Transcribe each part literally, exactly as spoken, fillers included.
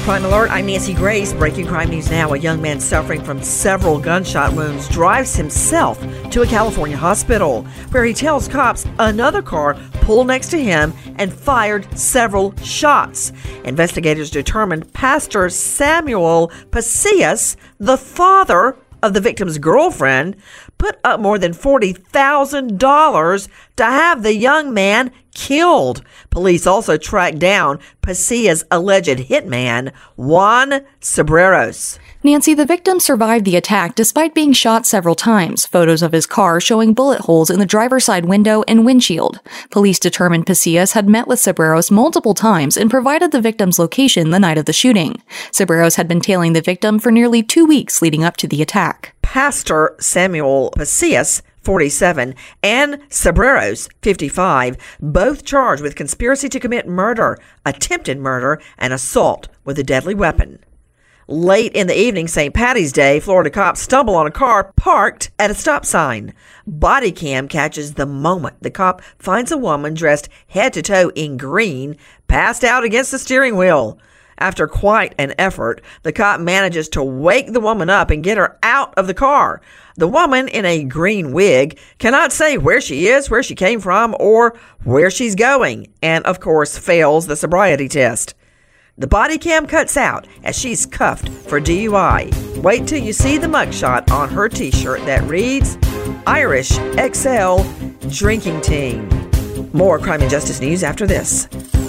Crime Alert, I'm Nancy Grace. Breaking crime news now. A young man suffering from several gunshot wounds drives himself to a California hospital where he tells cops another car pulled next to him and fired several shots. Investigators determined Pastor Samuel Pasillas, the father of the victim's girlfriend, put up more than forty thousand dollars to have the young man killed. Police also tracked down Pasillas' alleged hitman, Juan Sobreros. Nancy, the victim survived the attack despite being shot several times. Photos of his car showing bullet holes in the driver's side window and windshield. Police determined Pasillas had met with Sobreros multiple times and provided the victim's location the night of the shooting. Sobreros had been tailing the victim for nearly two weeks leading up to the attack. Pastor Samuel Pasillas, forty-seven, and Sobreros, fifty-five, both charged with conspiracy to commit murder, attempted murder, and assault with a deadly weapon. Late in the evening, Saint Patty's Day, Florida cops stumble on a car parked at a stop sign. Body cam catches the moment the cop finds a woman dressed head to toe in green, passed out against the steering wheel. After quite an effort, the cop manages to wake the woman up and get her out of the car. The woman in a green wig cannot say where she is, where she came from, or where she's going, and of course fails the sobriety test. The body cam cuts out as she's cuffed for D U I. Wait till you see the mugshot on her t-shirt that reads, Irish X L Drinking Team. More crime and justice news after this.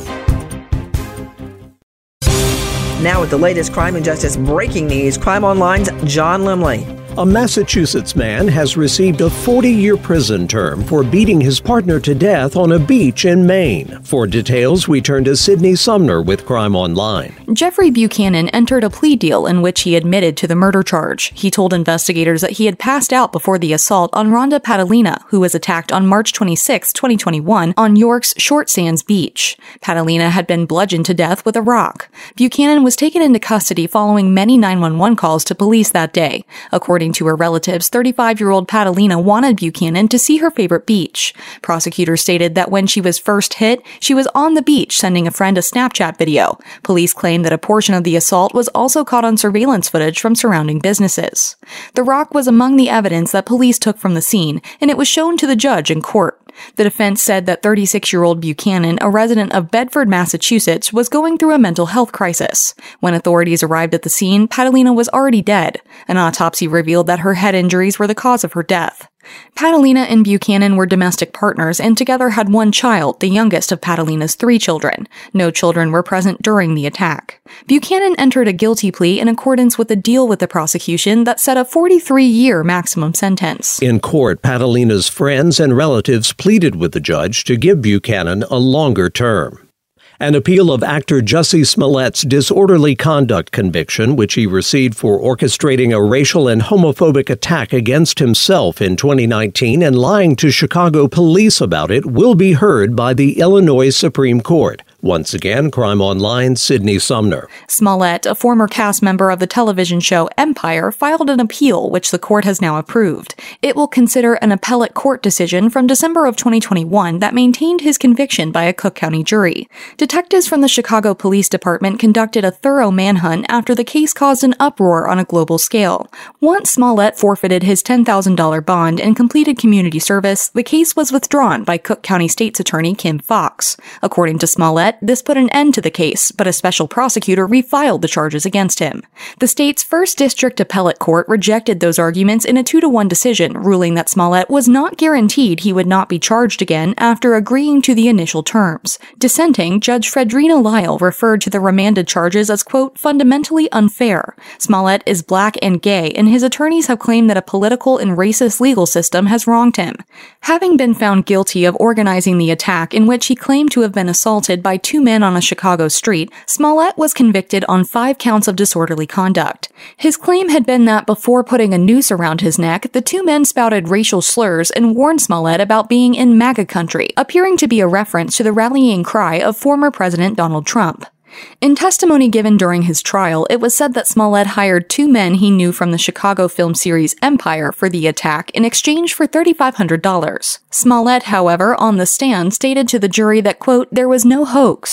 Now with the latest crime and justice breaking news, Crime Online's John Limley. A Massachusetts man has received a forty-year prison term for beating his partner to death on a beach in Maine. For details, we turn to Sydney Sumner with Crime Online. Jeffrey Buchanan entered a plea deal in which he admitted to the murder charge. He told investigators that he had passed out before the assault on Rhonda Padalina, who was attacked on March twenty-sixth, twenty twenty-one, on York's Short Sands Beach. Padalina had been bludgeoned to death with a rock. Buchanan was taken into custody following many nine one one calls to police that day. According to her relatives, thirty-five-year-old Padalina wanted Buchanan to see her favorite beach. Prosecutors stated that when she was first hit, she was on the beach sending a friend a Snapchat video. Police claimed that a portion of the assault was also caught on surveillance footage from surrounding businesses. The rock was among the evidence that police took from the scene, and it was shown to the judge in court. The defense said that thirty-six-year-old Buchanan, a resident of Bedford, Massachusetts, was going through a mental health crisis. When authorities arrived at the scene, Padalina was already dead. An autopsy revealed that her head injuries were the cause of her death. Padalina and Buchanan were domestic partners and together had one child, the youngest of Padalina's three children. No children were present during the attack. Buchanan entered a guilty plea in accordance with a deal with the prosecution that set a forty-three-year maximum sentence. In court, Padalina's friends and relatives pleaded with the judge to give Buchanan a longer term. An appeal of actor Jussie Smollett's disorderly conduct conviction, which he received for orchestrating a racial and homophobic attack against himself in twenty nineteen and lying to Chicago police about it, will be heard by the Illinois Supreme Court. Once again, Crime Online, Sydney Sumner. Smollett, a former cast member of the television show Empire, filed an appeal, which the court has now approved. It will consider an appellate court decision from December of twenty twenty-one that maintained his conviction by a Cook County jury. Detectives from the Chicago Police Department conducted a thorough manhunt after the case caused an uproar on a global scale. Once Smollett forfeited his ten thousand dollars bond and completed community service, the case was withdrawn by Cook County State's Attorney Kim Fox. According to Smollett, this put an end to the case, but a special prosecutor refiled the charges against him. The state's first district appellate court rejected those arguments in a two to one decision, ruling that Smollett was not guaranteed he would not be charged again after agreeing to the initial terms. Dissenting, Judge Fredrina Lyle referred to the remanded charges as, quote, fundamentally unfair. Smollett is black and gay, and his attorneys have claimed that a political and racist legal system has wronged him. Having been found guilty of organizing the attack in which he claimed to have been assaulted by two men on a Chicago street, Smollett was convicted on five counts of disorderly conduct. His claim had been that before putting a noose around his neck, the two men spouted racial slurs and warned Smollett about being in MAGA country, appearing to be a reference to the rallying cry of former President Donald Trump. In testimony given during his trial, it was said that Smollett hired two men he knew from the Chicago film series Empire for the attack in exchange for three thousand five hundred dollars. Smollett, however, on the stand stated to the jury that, quote, there was no hoax.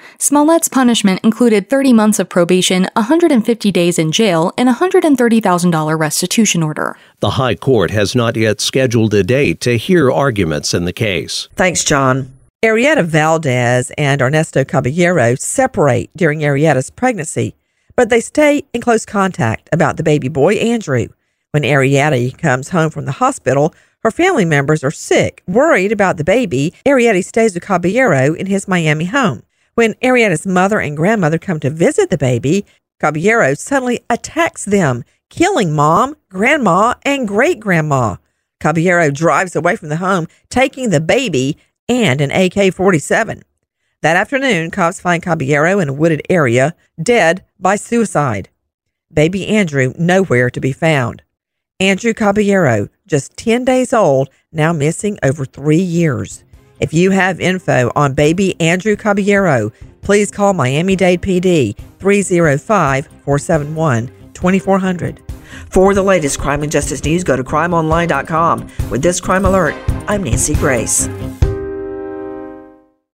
Smollett's punishment included thirty months of probation, one hundred fifty days in jail, and a one hundred thirty thousand dollars restitution order. The High Court has not yet scheduled a date to hear arguments in the case. Thanks, John. Arietta Valdez and Ernesto Caballero separate during Arietta's pregnancy, but they stay in close contact about the baby boy, Andrew. When Arietta comes home from the hospital, her family members are sick. Worried about the baby, Arietta stays with Caballero in his Miami home. When Arietta's mother and grandmother come to visit the baby, Caballero suddenly attacks them, killing Mom, Grandma, and Great-Grandma. Caballero drives away from the home, taking the baby and an A K forty-seven. That afternoon, cops find Caballero in a wooded area, dead by suicide. Baby Andrew nowhere to be found. Andrew Caballero, just ten days old, now missing over three years. If you have info on baby Andrew Caballero, please call Miami-Dade P D three oh five, four seven one, two four zero zero. For the latest crime and justice news, go to crime online dot com. With this crime alert, I'm Nancy Grace.